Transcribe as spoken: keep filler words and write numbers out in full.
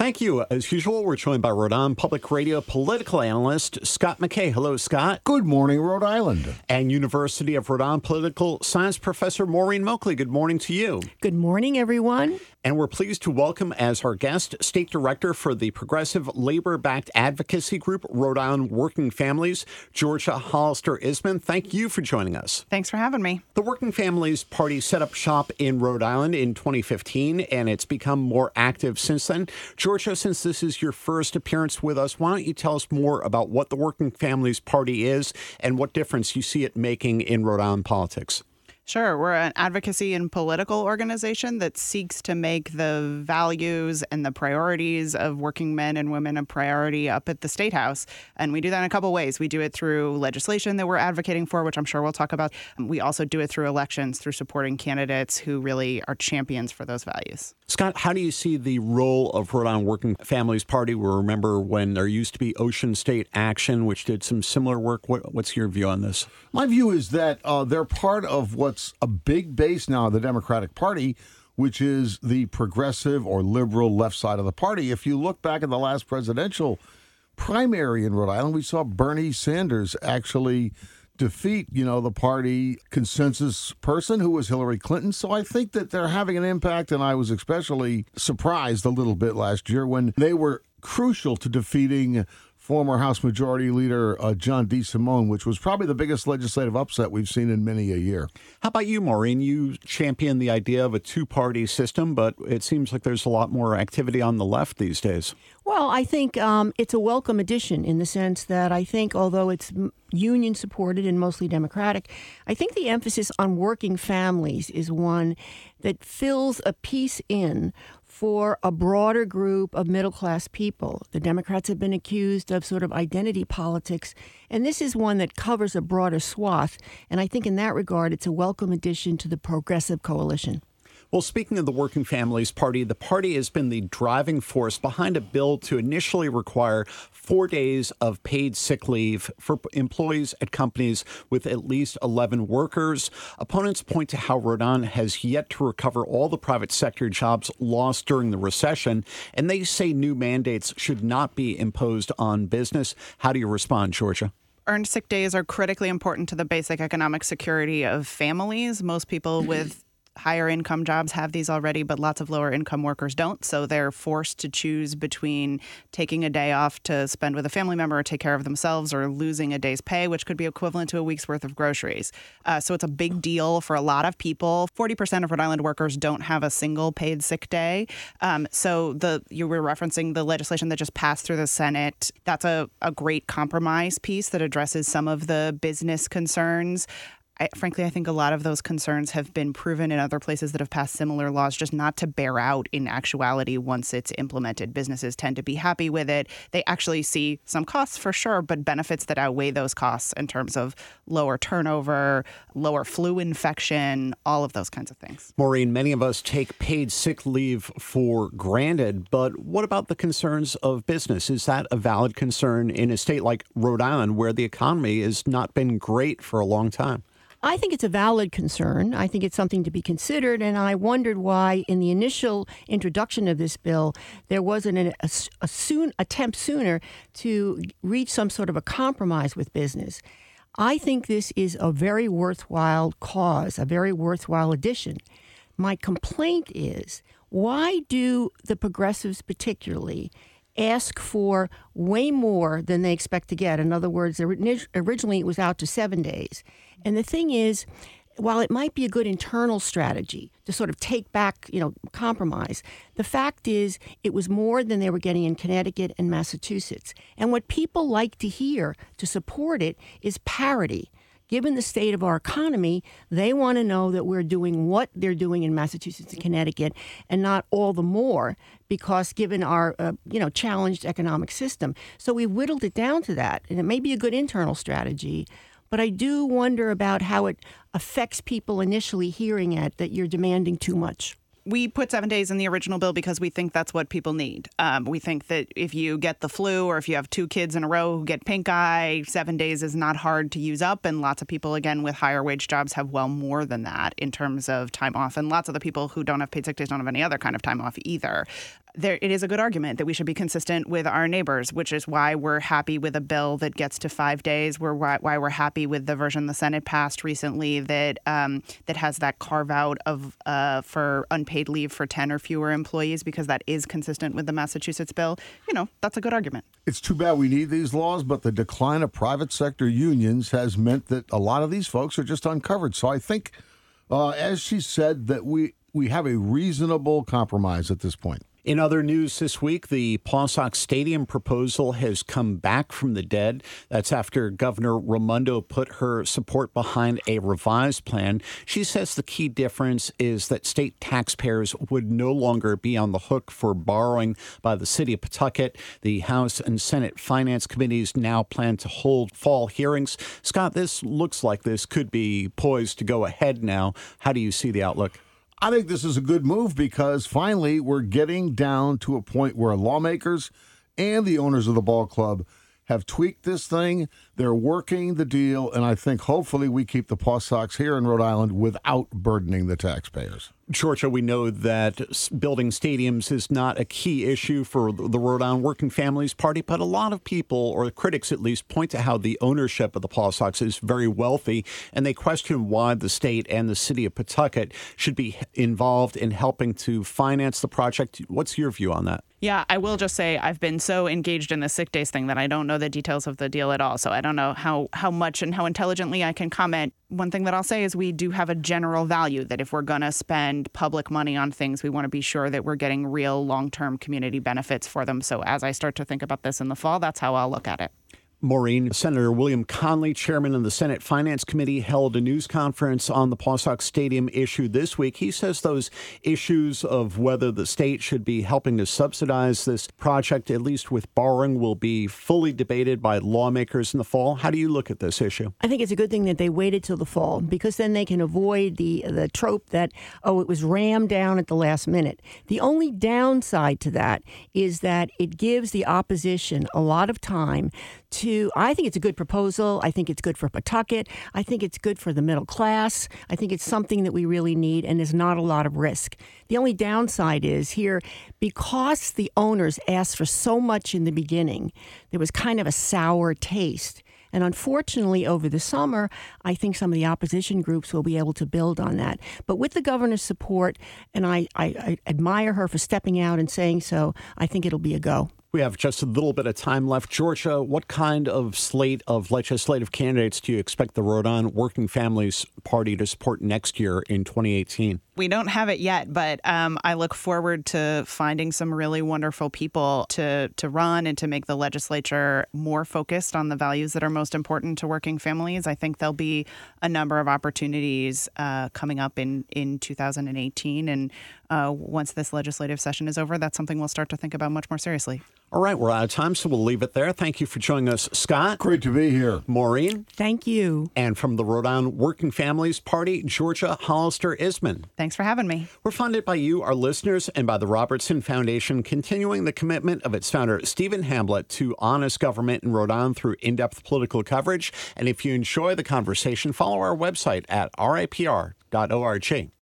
Thank you. As usual, we're joined by Rhode Island Public Radio political analyst Scott McKay. Hello, Scott. Good morning, Rhode Island. And University of Rhode Island political science professor Maureen Moakley. Good morning to you. Good morning, everyone. And we're pleased to welcome as our guest State Director for the Progressive Labor-Backed Advocacy Group, Rhode Island Working Families, Georgia Hollister Isman. Thank you for joining us. Thanks for having me. The Working Families Party set up shop in Rhode Island in twenty fifteen, and it's become more active since then. Georgia, since this is your first appearance with us, why don't you tell us more about what the Working Families Party is and what difference you see it making in Rhode Island politics? Sure. We're an advocacy and political organization that seeks to make the values and the priorities of working men and women a priority up at the State House. And we do that in a couple ways. We do it through legislation that we're advocating for, which I'm sure we'll talk about. We also do it through elections, through supporting candidates who really are champions for those values. Scott, how do you see the role of Rhode Island Working Families Party? We remember when there used to be Ocean State Action, which did some similar work. What, what's your view on this? My view is that uh, they're part of what's a big base now of the Democratic Party, which is the progressive or liberal left side of the party. If you look back at the last presidential primary in Rhode Island, we saw Bernie Sanders actually defeat, you know, the party consensus person who was Hillary Clinton. So I think that they're having an impact, and I was especially surprised a little bit last year when they were crucial to defeating former House Majority Leader uh, John DeSimone, which was probably the biggest legislative upset we've seen in many a year. How about you, Maureen? You champion the idea of a two-party system, but it seems like there's a lot more activity on the left these days. Well, I think um, it's a welcome addition in the sense that I think although it's union supported and mostly Democratic, I think the emphasis on working families is one that fills a piece in for a broader group of middle-class people. The Democrats have been accused of sort of identity politics, and this is one that covers a broader swath. And I think in that regard, it's a welcome addition to the progressive coalition. Well, speaking of the Working Families Party, the party has been the driving force behind a bill to initially require four days of paid sick leave for employees at companies with at least eleven workers. Opponents point to how Rhode Island has yet to recover all the private sector jobs lost during the recession, and they say new mandates should not be imposed on business. How do you respond, Georgia? Earned sick days are critically important to the basic economic security of families. Most people with higher income jobs have these already, but lots of lower income workers don't. So they're forced to choose between taking a day off to spend with a family member or take care of themselves or losing a day's pay, which could be equivalent to a week's worth of groceries. Uh, so it's a big deal for a lot of people. forty percent of Rhode Island workers don't have a single paid sick day. Um, so the you were referencing the legislation that just passed through the Senate. That's a, a great compromise piece that addresses some of the business concerns. I, frankly, I think a lot of those concerns have been proven in other places that have passed similar laws just not to bear out in actuality once it's implemented. Businesses tend to be happy with it. They actually see some costs for sure, but benefits that outweigh those costs in terms of lower turnover, lower flu infection, all of those kinds of things. Maureen, many of us take paid sick leave for granted, but what about the concerns of business? Is that a valid concern in a state like Rhode Island where the economy has not been great for a long time? I think it's a valid concern. I think it's something to be considered, and I wondered why in the initial introduction of this bill, there wasn't an, a, a soon attempt sooner to reach some sort of a compromise with business. I think this is a very worthwhile cause, a very worthwhile addition. My complaint is, why do the progressives particularly ask for way more than they expect to get? In other words, originally it was out to seven days. And the thing is, while it might be a good internal strategy to sort of take back, you know, compromise, the fact is it was more than they were getting in Connecticut and Massachusetts. And what people like to hear to support it is parity. Given the state of our economy, they want to know that we're doing what they're doing in Massachusetts and Connecticut and not all the more because given our, uh, you know, challenged economic system. So we whittled it down to that. And it may be a good internal strategy, but I do wonder about how it affects people initially hearing it, that you're demanding too much. We put seven days in the original bill because we think that's what people need. Um, we think that if you get the flu or if you have two kids in a row who get pink eye, seven days is not hard to use up. And lots of people, again, with higher wage jobs have well more than that in terms of time off. And lots of the people who don't have paid sick days don't have any other kind of time off either. there, it is a good argument that we should be consistent with our neighbors, which is why we're happy with a bill that gets to five days. We're why, why we're happy with the version the Senate passed recently that um, that has that carve out of uh, for unpaid leave for ten or fewer employees, because that is consistent with the Massachusetts bill. You know, that's a good argument. It's too bad we need these laws, but the decline of private sector unions has meant that a lot of these folks are just uncovered. So I think, uh, as she said, that we, we have a reasonable compromise at this point. In other news this week, the Paw Sox Stadium proposal has come back from the dead. That's after Governor Raimondo put her support behind a revised plan. She says the key difference is that state taxpayers would no longer be on the hook for borrowing by the city of Pawtucket. The House and Senate Finance Committees now plan to hold fall hearings. Scott, this looks like this could be poised to go ahead now. How do you see the outlook? I think this is a good move because finally we're getting down to a point where lawmakers and the owners of the ball club have tweaked this thing. They're working the deal, and I think hopefully we keep the Paw Sox here in Rhode Island without burdening the taxpayers. Georgia, we know that building stadiums is not a key issue for the Rhode Island Working Families Party, but a lot of people, or critics at least, point to how the ownership of the Paw Sox is very wealthy, and they question why the state and the city of Pawtucket should be involved in helping to finance the project. What's your view on that? Yeah, I will just say I've been so engaged in the sick days thing that I don't know the details of the deal at all. So I don't know how, how much and how intelligently I can comment. One thing that I'll say is we do have a general value that if we're going to spend public money on things, we want to be sure that we're getting real long-term community benefits for them. So as I start to think about this in the fall, that's how I'll look at it. Maureen, Senator William Conley, chairman of the Senate Finance Committee, held a news conference on the Paw Sox Stadium issue this week. He says those issues of whether the state should be helping to subsidize this project, at least with borrowing, will be fully debated by lawmakers in the fall. How do you look at this issue? I think it's a good thing that they waited till the fall, because then they can avoid the the trope that, oh, it was rammed down at the last minute. The only downside to that is that it gives the opposition a lot of time to, I think it's a good proposal. I think it's good for Pawtucket. I think it's good for the middle class. I think it's something that we really need, and there's not a lot of risk. The only downside is here, because the owners asked for so much in the beginning, there was kind of a sour taste. And unfortunately, over the summer, I think some of the opposition groups will be able to build on that. But with the governor's support, and I, I, I admire her for stepping out and saying so, I think it'll be a go. We have just a little bit of time left. Georgia, what kind of slate of legislative candidates do you expect the Rhode Island Working Families Party to support next year in twenty eighteen? We don't have it yet, but um, I look forward to finding some really wonderful people to to run and to make the legislature more focused on the values that are most important to working families. I think there'll be a number of opportunities uh, coming up in, in two thousand eighteen. And uh, once this legislative session is over, that's something we'll start to think about much more seriously. All right, we're out of time, so we'll leave it there. Thank you for joining us, Scott. Great to be here. Maureen. Thank you. And from the Rhode Island Working Families Party, Georgia Hollister Isman. Thanks for having me. We're funded by you, our listeners, and by the Robertson Foundation, continuing the commitment of its founder, Stephen Hamblett, to honest government in Rhode Island through in-depth political coverage. And if you enjoy the conversation, follow our website at R I P R dot org.